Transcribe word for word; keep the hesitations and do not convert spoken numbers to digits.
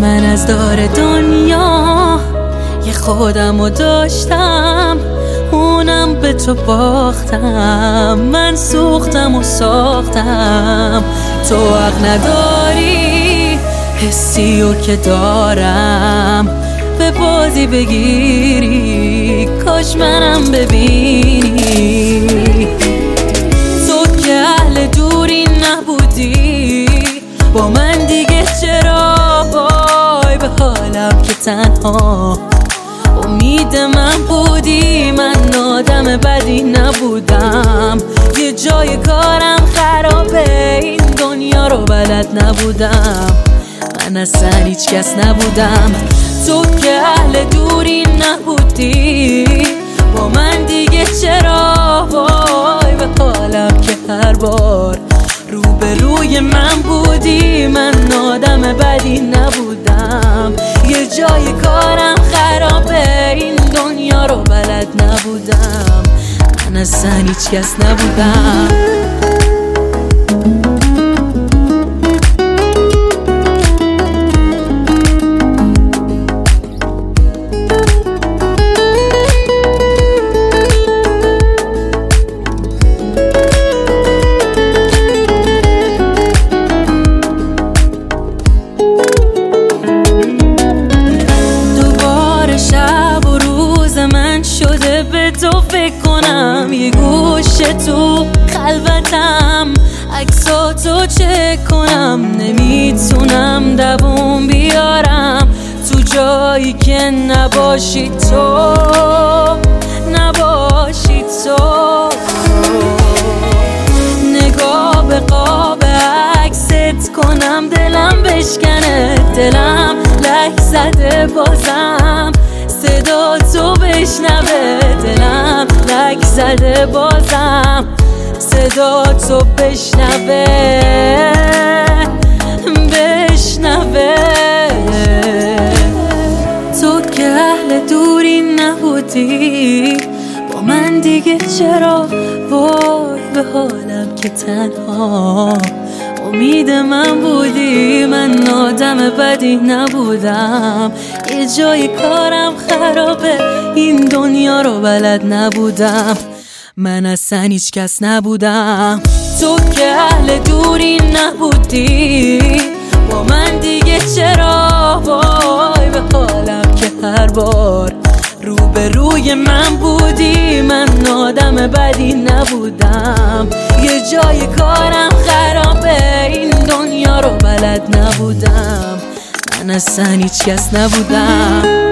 من از دار دنیا یه خودمو داشتم، اونم به تو باختم. من سوختم و ساختم، تو حق نداری حسیو که دارم به بازی بگیری. کاش منم ببینی، تو که اهل دوری نبودی با من دیگه چرا؟ وای به حالم که تنها امید من بودی. من آدم بدی نبودم، یه جای کارم خرابه، این دنیا رو بلد نبودم. من اصلا هیچ کس نبودم، تو که اهل دوری نبودی با من دیگه چرا؟ وای به حالم که هر بار روبروی من بودی. من آدم بدی نبودم، یه جای کارم خرابه، این دنیا رو بلد نبودم. من اصلا هیچ کس نبودم. شده به تو فکر کنم، یه گوشه تو خلوتم عکساتو چک کنم. نمیتونم دووم بیارم تو جایی که نباشی تو، نباشی تو. نگاه به قاب عکست کنم، دلم بشکنه، دلم لک زده بازم صدا تو بشنوه. دلم لک زده بازم صدا تو بشنوه، بشنوه. تو که اهل دوری نبودی با من دیگه چرا؟ وای به حالم که تنها امید من بودی. من آدم بدی نبودم، یه جای کارم خرابه، این دنیا رو بلد نبودم. من اصلا هیچ کس نبودم، تو که اهل دوری نبودی با من دیگه چرا؟ وای به حالم که هر بار روبروی من بودی. من آدم بدی نبودم، یه جای کارم خرابه، این دنیا رو بلد نبودم. من اصلا هیچ کس نبودم.